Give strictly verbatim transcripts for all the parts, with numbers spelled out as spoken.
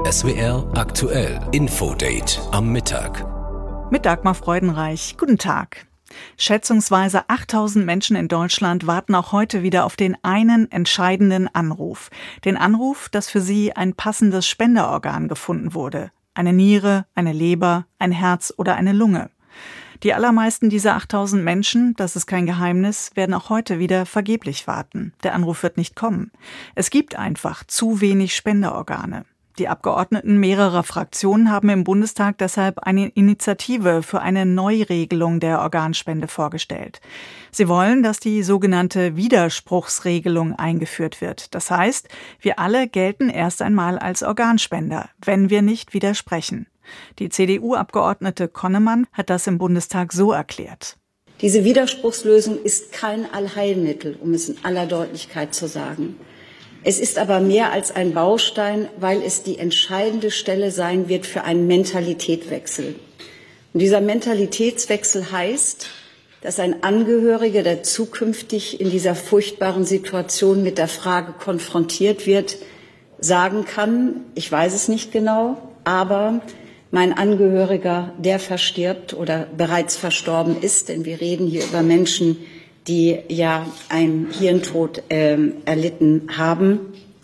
S W R aktuell Infodate am Mittag. Mit Dagmar Freudenreich. Guten Tag. Schätzungsweise achttausend Menschen in Deutschland warten auch heute wieder auf den einen entscheidenden Anruf. Den Anruf, dass für sie ein passendes Spenderorgan gefunden wurde. Eine Niere, eine Leber, ein Herz oder eine Lunge. Die allermeisten dieser achttausend Menschen, das ist kein Geheimnis, werden auch heute wieder vergeblich warten. Der Anruf wird nicht kommen. Es gibt einfach zu wenig Spenderorgane. Die Abgeordneten mehrerer Fraktionen haben im Bundestag deshalb eine Initiative für eine Neuregelung der Organspende vorgestellt. Sie wollen, dass die sogenannte Widerspruchsregelung eingeführt wird. Das heißt, wir alle gelten erst einmal als Organspender, wenn wir nicht widersprechen. Die C D U-Abgeordnete Konnemann hat das im Bundestag so erklärt. Diese Widerspruchslösung ist kein Allheilmittel, um es in aller Deutlichkeit zu sagen. Es ist aber mehr als ein Baustein, weil es die entscheidende Stelle sein wird für einen Mentalitätswechsel. Und dieser Mentalitätswechsel heißt, dass ein Angehöriger, der zukünftig in dieser furchtbaren Situation mit der Frage konfrontiert wird, sagen kann, ich weiß es nicht genau, aber mein Angehöriger, der verstirbt oder bereits verstorben ist, denn wir reden hier über Menschen, die ja einen Hirntod äh, erlitten haben,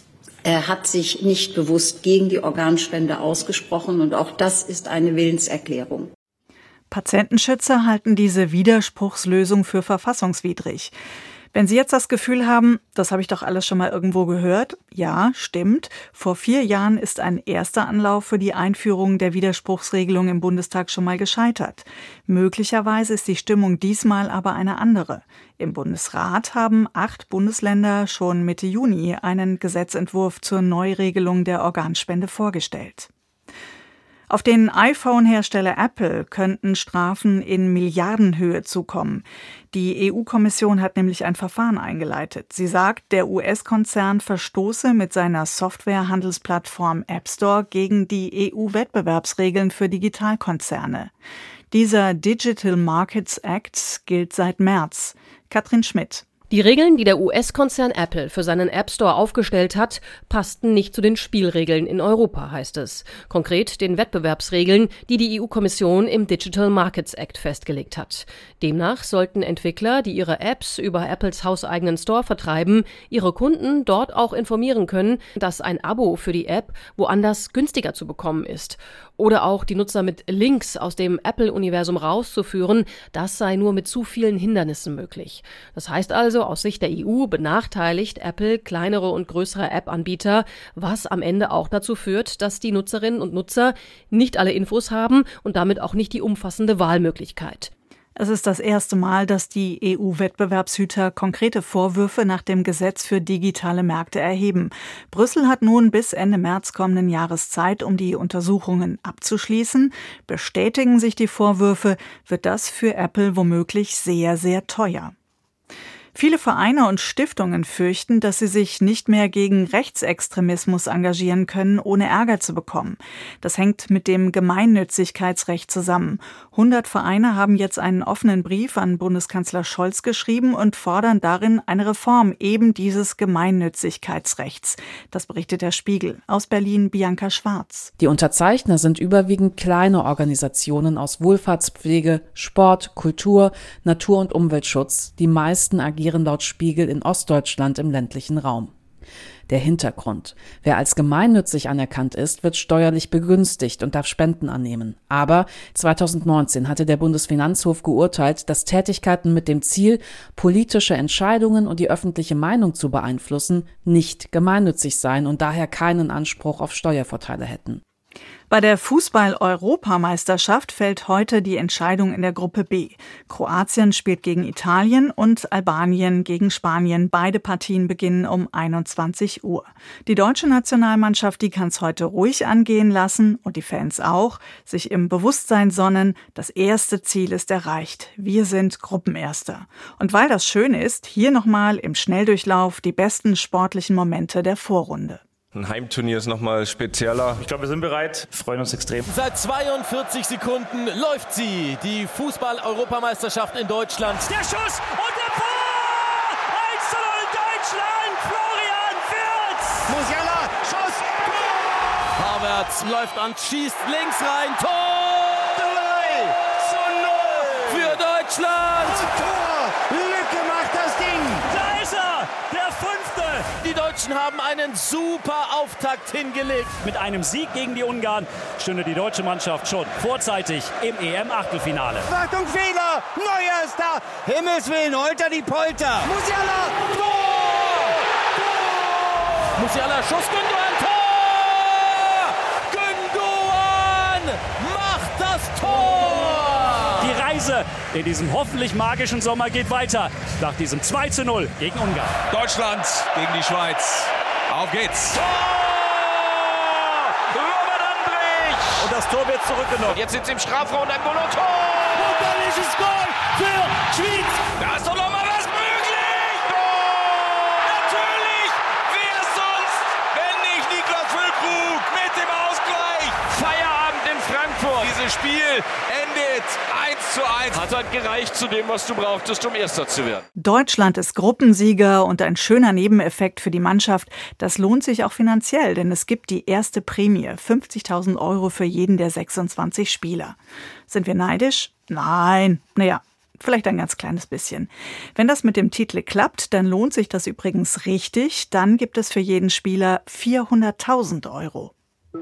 er hat sich nicht bewusst gegen die Organspende ausgesprochen. Und auch das ist eine Willenserklärung. Patientenschützer halten diese Widerspruchslösung für verfassungswidrig. Wenn Sie jetzt das Gefühl haben, das habe ich doch alles schon mal irgendwo gehört, ja, stimmt. Vor vier Jahren ist ein erster Anlauf für die Einführung der Widerspruchsregelung im Bundestag schon mal gescheitert. Möglicherweise ist die Stimmung diesmal aber eine andere. Im Bundesrat haben acht Bundesländer schon Mitte Juni einen Gesetzentwurf zur Neuregelung der Organspende vorgestellt. Auf den iPhone-Hersteller Apple könnten Strafen in Milliardenhöhe zukommen. Die E U-Kommission hat nämlich ein Verfahren eingeleitet. Sie sagt, der U S-Konzern verstoße mit seiner Software-Handelsplattform App Store gegen die E U-Wettbewerbsregeln für Digitalkonzerne. Dieser Digital Markets Act gilt seit März. Katrin Schmidt. Die Regeln, die der U S-Konzern Apple für seinen App Store aufgestellt hat, passten nicht zu den Spielregeln in Europa, heißt es. Konkret den Wettbewerbsregeln, die die E U-Kommission im Digital Markets Act festgelegt hat. Demnach sollten Entwickler, die ihre Apps über Apples hauseigenen Store vertreiben, ihre Kunden dort auch informieren können, dass ein Abo für die App woanders günstiger zu bekommen ist. Oder auch die Nutzer mit Links aus dem Apple-Universum rauszuführen, das sei nur mit zu vielen Hindernissen möglich. Das heißt also, aus Sicht der E U benachteiligt Apple kleinere und größere App-Anbieter, was am Ende auch dazu führt, dass die Nutzerinnen und Nutzer nicht alle Infos haben und damit auch nicht die umfassende Wahlmöglichkeit. Es ist das erste Mal, dass die E U-Wettbewerbshüter konkrete Vorwürfe nach dem Gesetz für digitale Märkte erheben. Brüssel hat nun bis Ende März kommenden Jahres Zeit, um die Untersuchungen abzuschließen. Bestätigen sich die Vorwürfe, wird das für Apple womöglich sehr, sehr teuer. Viele Vereine und Stiftungen fürchten, dass sie sich nicht mehr gegen Rechtsextremismus engagieren können, ohne Ärger zu bekommen. Das hängt mit dem Gemeinnützigkeitsrecht zusammen. hundert Vereine haben jetzt einen offenen Brief an Bundeskanzler Scholz geschrieben und fordern darin eine Reform eben dieses Gemeinnützigkeitsrechts. Das berichtet der Spiegel. Aus Berlin Bianca Schwarz. Die Unterzeichner sind überwiegend kleine Organisationen aus Wohlfahrtspflege, Sport, Kultur, Natur- und Umweltschutz. Die meisten agieren laut Spiegel in Ostdeutschland im ländlichen Raum. Der Hintergrund: Wer als gemeinnützig anerkannt ist, wird steuerlich begünstigt und darf Spenden annehmen. Aber zweitausendneunzehn hatte der Bundesfinanzhof geurteilt, dass Tätigkeiten mit dem Ziel, politische Entscheidungen und die öffentliche Meinung zu beeinflussen, nicht gemeinnützig seien und daher keinen Anspruch auf Steuervorteile hätten. Bei der Fußball-Europameisterschaft fällt heute die Entscheidung in der Gruppe B. Kroatien spielt gegen Italien und Albanien gegen Spanien. Beide Partien beginnen um einundzwanzig Uhr. Die deutsche Nationalmannschaft, die kann es heute ruhig angehen lassen und die Fans auch, sich im Bewusstsein sonnen, das erste Ziel ist erreicht. Wir sind Gruppenerster. Und weil das schön ist, hier nochmal im Schnelldurchlauf die besten sportlichen Momente der Vorrunde. Ein Heimturnier ist nochmal spezieller. Ich glaube, wir sind bereit, freuen uns extrem. Seit zweiundvierzig Sekunden läuft sie, die Fußball-Europameisterschaft in Deutschland. Der Schuss und der Tor! eins zu null Deutschland! Florian Wirtz! Musiala, Schuss, Tor! Havertz läuft an, schießt links rein, Tor! drei zu null Für Deutschland! Und Tor! Lücke macht das Ding! Da ist er! Der fünfte! Die Deutschen haben einen super Auftakt hingelegt. Mit einem Sieg gegen die Ungarn stünde die deutsche Mannschaft schon vorzeitig im E M-Achtelfinale. Achtung, Fehler! Neuer ist da! Himmels Willen, holter die Polter! Musiala! Tor! Tor! Musiala, Schuss, Gündoğan, Tor! Gündoğan macht das Tor! Die Reise in diesem hoffentlich magischen Sommer geht weiter. Nach diesem zwei zu null gegen Ungarn. Deutschland gegen die Schweiz. Auf geht's. Tor! Robert Andrich! Und das Tor wird zurückgenommen. Jetzt sind sie im Strafraum und ein Tor! Wunderliches Goal für Schweiz! Da ist doch noch mal was möglich. Tor! Natürlich. Wer sonst, wenn nicht Niklas Füllkrug mit dem Ausgleich. Feierabend in Frankfurt. Dieses Spiel endet eins zu eins. Hat halt gereicht zu dem, was du brauchtest, um Erster zu werden. Deutschland ist Gruppensieger und ein schöner Nebeneffekt für die Mannschaft. Das lohnt sich auch finanziell, denn es gibt die erste Prämie, fünfzigtausend Euro für jeden der sechsundzwanzig Spieler. Sind wir neidisch? Nein. Naja, vielleicht ein ganz kleines bisschen. Wenn das mit dem Titel klappt, dann lohnt sich das übrigens richtig. Dann gibt es für jeden Spieler vierhunderttausend Euro.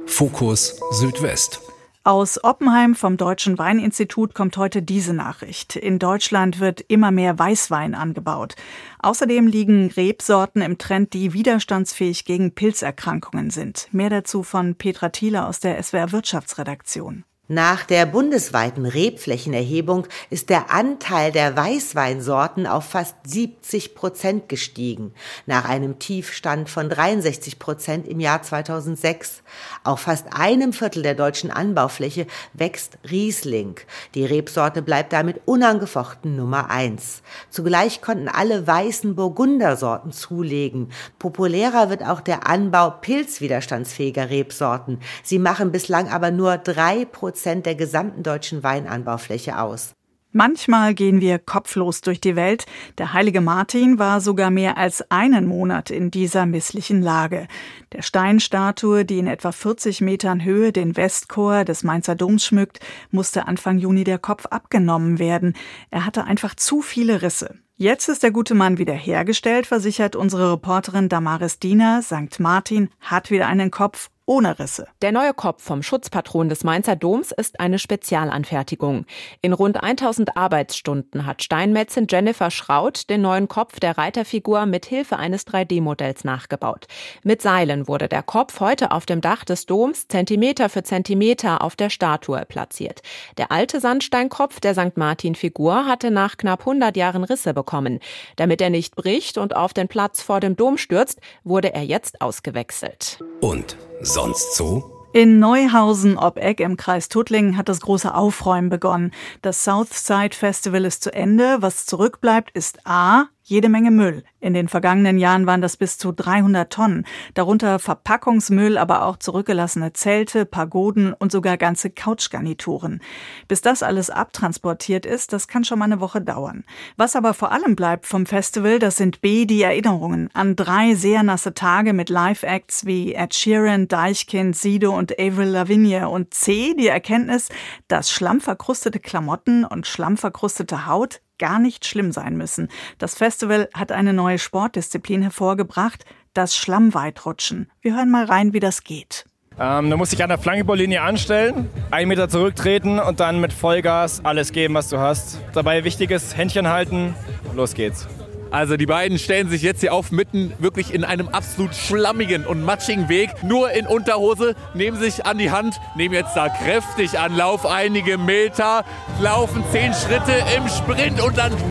Fokus Südwest. Aus Oppenheim vom Deutschen Weininstitut kommt heute diese Nachricht. In Deutschland wird immer mehr Weißwein angebaut. Außerdem liegen Rebsorten im Trend, die widerstandsfähig gegen Pilzerkrankungen sind. Mehr dazu von Petra Thiele aus der S W R Wirtschaftsredaktion. Nach der bundesweiten Rebflächenerhebung ist der Anteil der Weißweinsorten auf fast siebzig Prozent gestiegen, nach einem Tiefstand von dreiundsechzig Prozent im Jahr zweitausendsechs. Auf fast einem Viertel der deutschen Anbaufläche wächst Riesling. Die Rebsorte bleibt damit unangefochten Nummer eins. Zugleich konnten alle weißen Burgundersorten zulegen. Populärer wird auch der Anbau pilzwiderstandsfähiger Rebsorten. Sie machen bislang aber nur drei Prozent der gesamten deutschen Weinanbaufläche aus. Manchmal gehen wir kopflos durch die Welt. Der heilige Martin war sogar mehr als einen Monat in dieser misslichen Lage. Der Steinstatue, die in etwa vierzig Metern Höhe den Westchor des Mainzer Doms schmückt, musste Anfang Juni der Kopf abgenommen werden. Er hatte einfach zu viele Risse. Jetzt ist der gute Mann wieder hergestellt, versichert unsere Reporterin Damaris Diener. Sankt Martin hat wieder einen Kopf ohne Risse. Der neue Kopf vom Schutzpatron des Mainzer Doms ist eine Spezialanfertigung. In rund tausend Arbeitsstunden hat Steinmetzin Jennifer Schraut den neuen Kopf der Reiterfigur mit Hilfe eines drei D Modells nachgebaut. Mit Seilen wurde der Kopf heute auf dem Dach des Doms Zentimeter für Zentimeter auf der Statue platziert. Der alte Sandsteinkopf der Sankt Martin-Figur hatte nach knapp hundert Jahren Risse bekommen. Damit er nicht bricht und auf den Platz vor dem Dom stürzt, wurde er jetzt ausgewechselt. Und sonst so? In Neuhausen ob Eck im Kreis Tuttlingen hat das große Aufräumen begonnen. Das Southside Festival ist zu Ende. Was zurückbleibt, ist A, jede Menge Müll. In den vergangenen Jahren waren das bis zu dreihundert Tonnen. Darunter Verpackungsmüll, aber auch zurückgelassene Zelte, Pagoden und sogar ganze Couchgarnituren. Bis das alles abtransportiert ist, das kann schon mal eine Woche dauern. Was aber vor allem bleibt vom Festival, das sind B, die Erinnerungen an drei sehr nasse Tage mit Live-Acts wie Ed Sheeran, Deichkind, Sido und Avril Lavigne. Und C, die Erkenntnis, dass schlammverkrustete Klamotten und schlammverkrustete Haut gar nicht schlimm sein müssen. Das Festival hat eine neue Sportdisziplin hervorgebracht, das Schlammweitrutschen. Wir hören mal rein, wie das geht. Ähm, du musst dich an der Flankeballlinie anstellen, einen Meter zurücktreten und dann mit Vollgas alles geben, was du hast. Dabei wichtig ist, Händchen halten, los geht's. Also die beiden stellen sich jetzt hier auf, mitten wirklich in einem absolut schlammigen und matschigen Weg, nur in Unterhose, nehmen sich an die Hand, nehmen jetzt da kräftig Anlauf, einige Meter, laufen zehn Schritte im Sprint und dann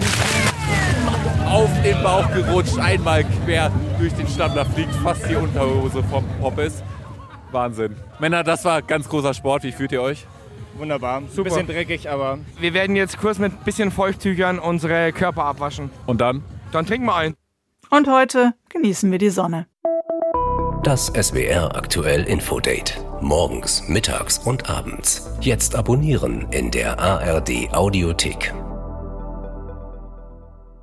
auf den Bauch gerutscht, einmal quer durch den Stamm, da fliegt fast die Unterhose vom Poppes. Wahnsinn. Männer, das war ganz großer Sport, wie fühlt ihr euch? Wunderbar, super. Bisschen dreckig, aber... Wir werden jetzt kurz mit ein bisschen Feuchttüchern unsere Körper abwaschen. Und dann? Dann trinken wir ein. Und heute genießen wir die Sonne. Das S W R Aktuell Infodate. Morgens, mittags und abends. Jetzt abonnieren in der A R D Audiothek.